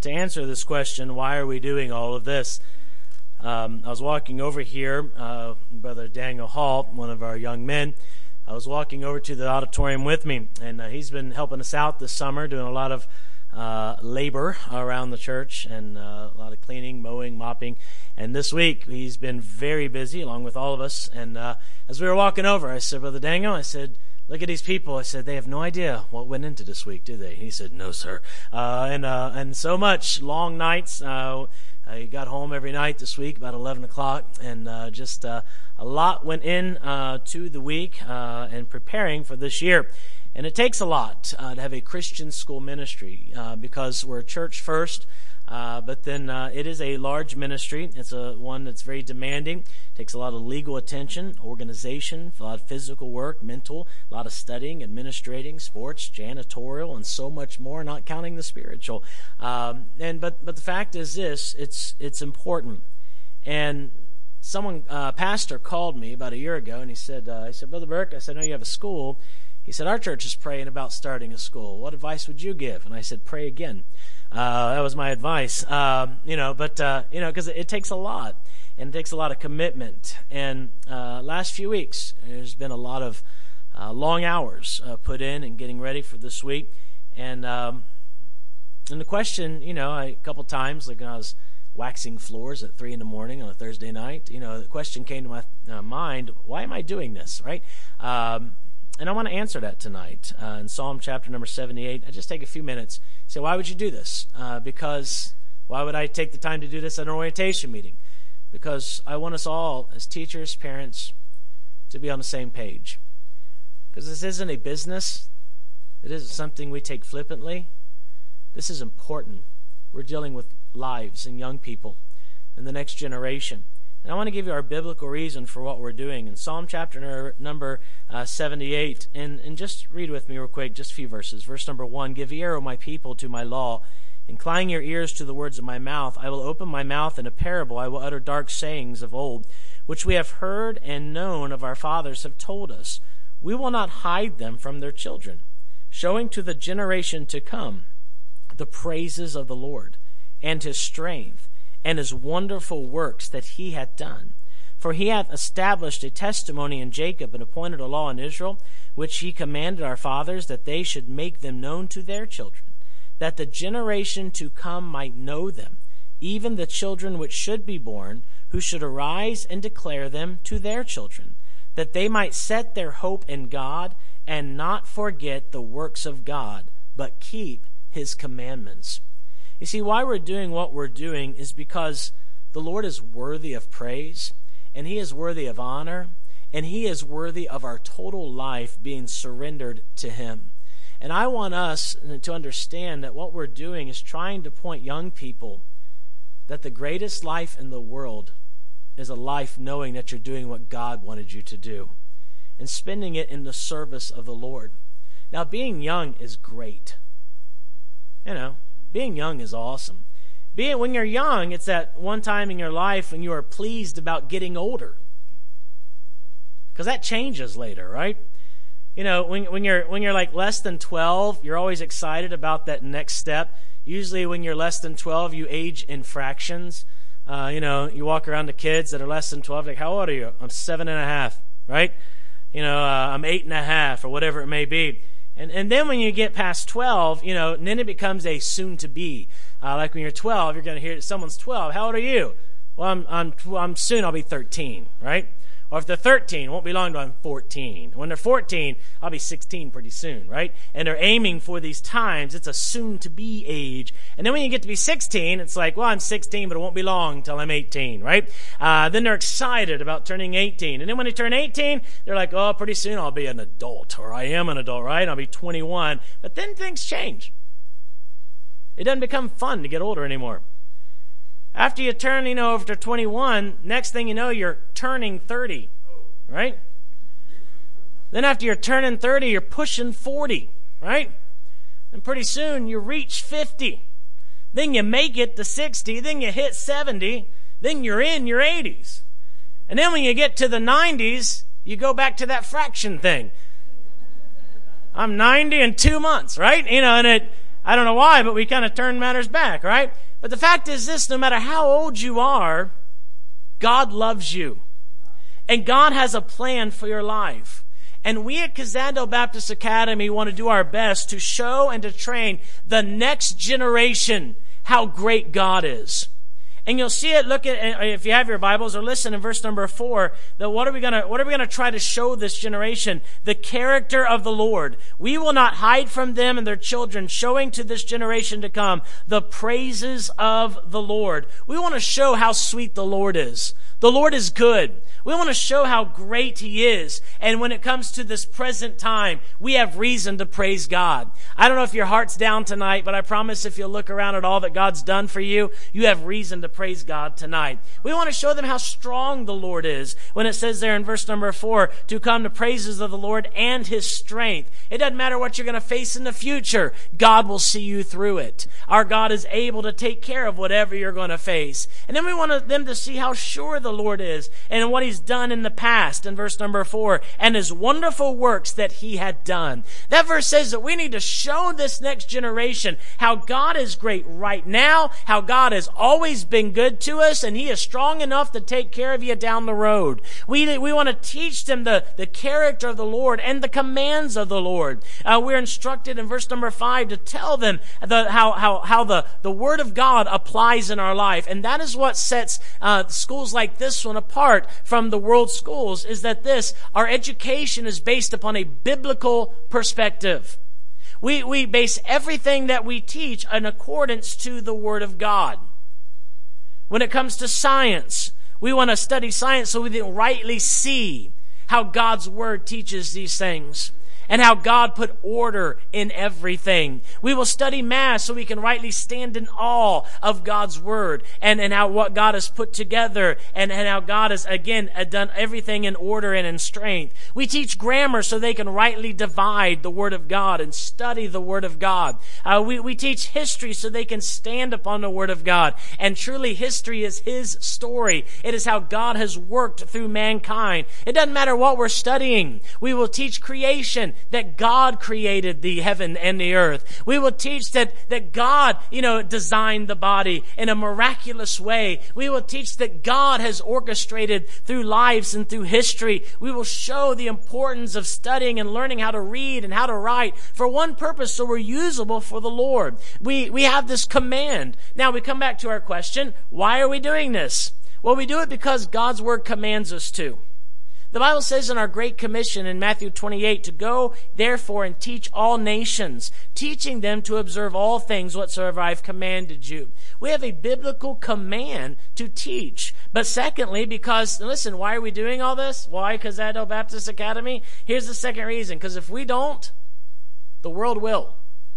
to answer this question, why are we doing all of this? I was walking over here, Brother Daniel Hall, one of our young men, I was walking over to the auditorium with me, and he's been helping us out this summer, doing a lot of labor around the church, and a lot of cleaning, mowing, mopping. And this week, he's been very busy, along with all of us. And as we were walking over, I said, Brother Daniel, I said, look at these people. I said, they have no idea what went into this week, do they? And he said, no, sir. And so much, long nights. I got home every night this week, about 11 o'clock, and just a lot went in to the week and preparing for this year. And it takes a lot to have a Christian school ministry because we're a church first, but then it is a large ministry. It's one that's very demanding. It takes a lot of legal attention, organization, a lot of physical work, mental, a lot of studying, administrating, sports, janitorial, and so much more, not counting the spiritual. But the fact is this, it's important. And someone, pastor called me about a year ago, and he said, Brother Burke, I said, I know you have a school. He said, our church is praying about starting a school. What advice would you give? And I said, pray again. That was my advice. Because it takes a lot, and it takes a lot of commitment. And last few weeks, there's been a lot of long hours put in and getting ready for this week. And the question, a couple times, like when I was waxing floors at 3 a.m. on a Thursday night, the question came to my mind, why am I doing this, right? And I want to answer that tonight. In Psalm chapter number 78, I just take a few minutes. Say, why would you do this? Because why would I take the time to do this at an orientation meeting? Because I want us all, as teachers, parents, to be on the same page. Because this isn't a business. It isn't something we take flippantly. This is important. We're dealing with lives and young people and the next generation. And I want to give you our biblical reason for what we're doing in Psalm chapter number 78. And just read with me real quick, just a few verses. Verse number 1, give ear, O my people, to my law. Incline your ears to the words of my mouth. I will open my mouth in a parable. I will utter dark sayings of old, which we have heard and known of our fathers have told us. We will not hide them from their children, showing to the generation to come the praises of the Lord and his strength, and his wonderful works that he hath done. For he hath established a testimony in Jacob, and appointed a law in Israel, which he commanded our fathers, that they should make them known to their children, that the generation to come might know them, even the children which should be born, who should arise and declare them to their children, that they might set their hope in God, and not forget the works of God, but keep his commandments. You see, why we're doing what we're doing is because the Lord is worthy of praise, and he is worthy of honor, and he is worthy of our total life being surrendered to him. And I want us to understand that what we're doing is trying to point young people that the greatest life in the world is a life knowing that you're doing what God wanted you to do and spending it in the service of the Lord. Now, being young is great. Being young is awesome. When you're young, it's that one time in your life when you are pleased about getting older. Because that changes later, right? When you're like less than 12, you're always excited about that next step. Usually when you're less than 12, you age in fractions. You walk around to kids that are less than 12, like, how old are you? I'm 7.5, right? I'm 8.5, or whatever it may be. And then when you get past 12, then it becomes a soon-to-be. Like when you're 12, you're going to hear that someone's 12. How old are you? Well, I'm soon. I'll be 13, right? Or if they're 13, it won't be long until I'm 14. When they're 14, I'll be 16 pretty soon, right? And they're aiming for these times. It's a soon-to-be age. And then when you get to be 16, it's like, well, I'm 16, but it won't be long until I'm 18, right? Then they're excited about turning 18. And then when they turn 18, they're like, oh, pretty soon I'll be an adult, or I am an adult, right? I'll be 21. But then things change. It doesn't become fun to get older anymore. After you turn, over to 21, next thing you know, you're turning 30, right? Then after you're turning 30, you're pushing 40, right? And pretty soon you reach 50. Then you make it to 60. Then you hit 70. Then you're in your 80s. And then when you get to the 90s, you go back to that fraction thing. I'm 90 in 2 months, right? I don't know why, but we kind of turn matters back, right? But the fact is this, no matter how old you are, God loves you. And God has a plan for your life. And we at Kazandell Baptist Academy want to do our best to show and to train the next generation how great God is. And you'll see it, look at, if you have your Bibles, or listen in verse number 4, that what are we gonna try to show this generation? The character of the Lord. We will not hide from them and their children, showing to this generation to come the praises of the Lord. We want to show how sweet the Lord is. The Lord is good. We want to show how great He is. And when it comes to this present time, we have reason to praise God. I don't know if your heart's down tonight, but I promise if you look around at all that God's done for you, you have reason to praise God tonight. We want to show them how strong the Lord is. When it says there in verse number 4, to come to praises of the Lord and His strength. It doesn't matter what you're going to face in the future. God will see you through it. Our God is able to take care of whatever you're going to face. And then we want them to see how sure the Lord is and what He's done in the past in verse number 4, and His wonderful works that He had done. That verse says that we need to show this next generation how God is great right now, how God has always been good to us, and He is strong enough to take care of you down the road. We want to teach them the character of the Lord and the commands of the Lord. We're instructed in verse number 5 to tell them how the Word of God applies in our life. And that is what sets schools like this one apart from the world schools, is that our education is based upon a biblical perspective. We base everything that we teach in accordance to the Word of God. When it comes to science, we want to study science so we can rightly see how God's Word teaches these things, and how God put order in everything. We will study math so we can rightly stand in awe of God's Word and how what God has put together and how God has, again, done everything in order and in strength. We teach grammar so they can rightly divide the Word of God and study the Word of God. We teach history so they can stand upon the Word of God. And truly, history is His story. It is how God has worked through mankind. It doesn't matter what we're studying. We will teach creation, that God created the heaven and the earth. We will teach that God, designed the body in a miraculous way. We will teach that God has orchestrated through lives and through history. We will show the importance of studying and learning how to read and how to write for one purpose, so we're usable for the Lord. We have this command. Now we come back to our question, why are we doing this? Well, we do it because God's Word commands us to. The Bible says in our Great Commission in Matthew 28, to go, therefore, and teach all nations, teaching them to observe all things whatsoever I've commanded you. We have a biblical command to teach. But secondly, because, listen, why are we doing all this? Why Kazandell Baptist Academy? Here's the second reason. Because if we don't, the world will.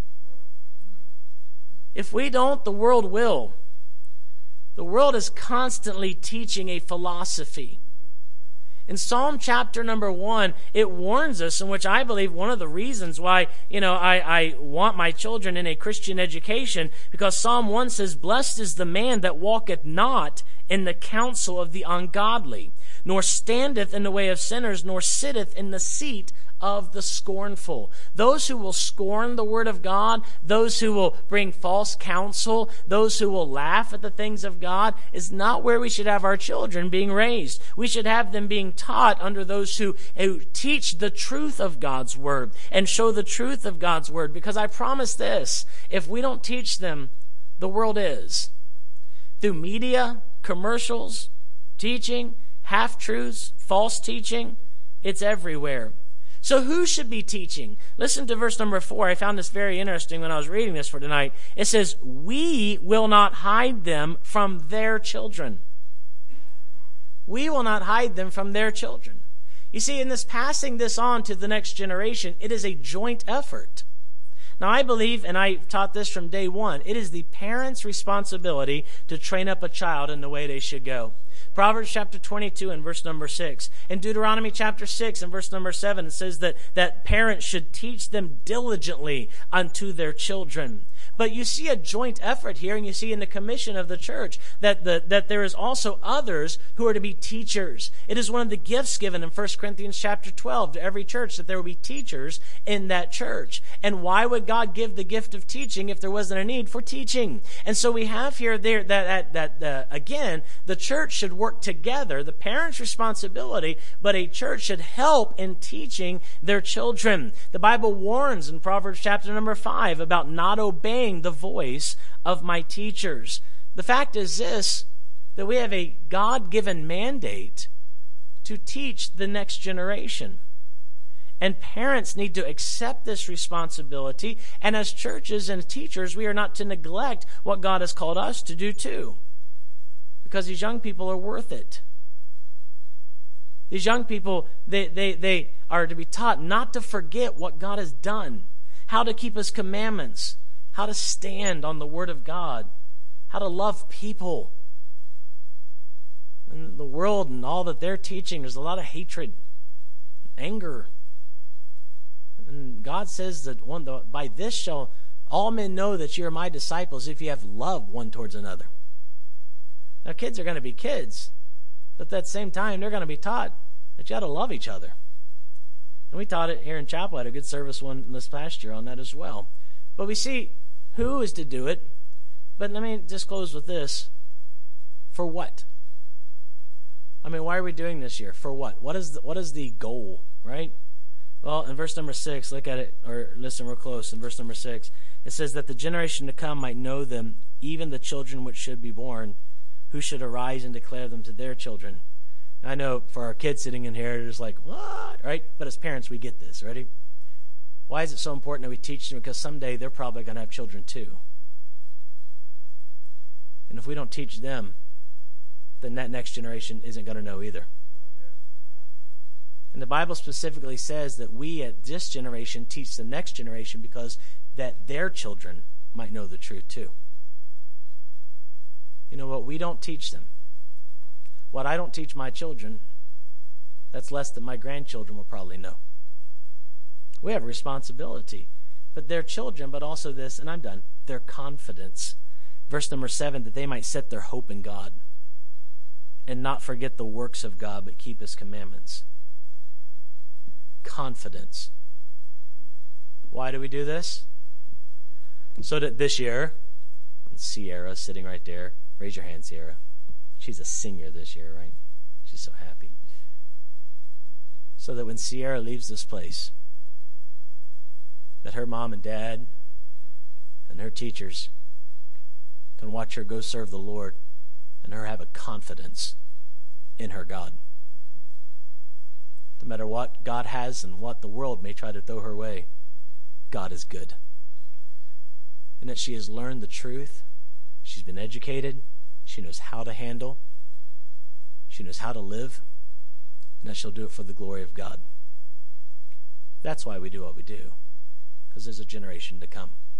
If we don't, the world will. The world is constantly teaching a philosophy. In Psalm chapter number 1, it warns us, in which I believe one of the reasons why, I want my children in a Christian education, because Psalm 1 says, blessed is the man that walketh not in the counsel of the ungodly, nor standeth in the way of sinners, nor sitteth in the seat of the scornful. Those who will scorn the Word of God, those who will bring false counsel, those who will laugh at the things of God, is not where we should have our children being raised. We should have them being taught under those who teach the truth of God's Word and show the truth of God's Word. Because I promise this, if we don't teach them, the world is. Through media, commercials, teaching, half-truths, false teaching, it's everywhere. So who should be teaching? Listen to verse number 4. I found this very interesting when I was reading this for tonight. It says, we will not hide them from their children. We will not hide them from their children. You see, in this passing this on to the next generation, it is a joint effort. Now, I believe, and I taught this from day one, it is the parent's responsibility to train up a child in the way they should go. Proverbs chapter 22 and verse number 6. In Deuteronomy chapter 6 and verse number 7, it says that parents should teach them diligently unto their children. But you see a joint effort here, and you see in the commission of the church that there is also others who are to be teachers. It is one of the gifts given in 1 Corinthians chapter 12 to every church that there will be teachers in that church. And why would God give the gift of teaching if there wasn't a need for teaching? And so we have here that again, the church should work together, the parents' responsibility, but a church should help in teaching their children. The Bible warns in Proverbs chapter number 5 about not obeying the voice of my teachers. The fact is this, that we have a God-given mandate to teach the next generation. And parents need to accept this responsibility. And as churches and teachers, we are not to neglect what God has called us to do too. Because these young people are worth it. These young people, they are to be taught not to forget what God has done, how to keep His commandments, how to stand on the Word of God, how to love people. In the world and all that they're teaching, there's a lot of hatred, anger. And God says that by this shall all men know that you are my disciples if you have love one towards another. Now, kids are going to be kids, but at that same time, they're going to be taught that you got to love each other. And we taught it here in chapel. I had a good service one this past year on that as well. But we see who is to do it. But let me just close with this. For what? I mean, why are we doing this year? For what? What is the goal, right? Well, in verse number 6, look at it, or listen real close. In verse number 6, it says that the generation to come might know them, even the children which should be born, who should arise and declare them to their children. Now, I know for our kids sitting in here, they're just like, what? Right? But as parents, we get this, ready? Why is it so important that we teach them? Because someday they're probably going to have children too. And if we don't teach them, then that next generation isn't going to know either. And the Bible specifically says that we at this generation teach the next generation because that their children might know the truth too. You know what? We don't teach them. What I don't teach my children, that's less than my grandchildren will probably know. We have a responsibility. But their children, but also this, and I'm done, their confidence. Verse number 7, that they might set their hope in God and not forget the works of God, but keep His commandments. Confidence. Why do we do this? So that this year, Sierra sitting right there, raise your hand, Sierra. She's a senior this year, right? She's so happy. So that when Sierra leaves this place, that her mom and dad and her teachers can watch her go serve the Lord and her have a confidence in her God. No matter what God has and what the world may try to throw her way, God is good. And that she has learned the truth. She's been educated. She knows how to handle. She knows how to live. And that she'll do it for the glory of God. That's why we do what we do. Because there's a generation to come.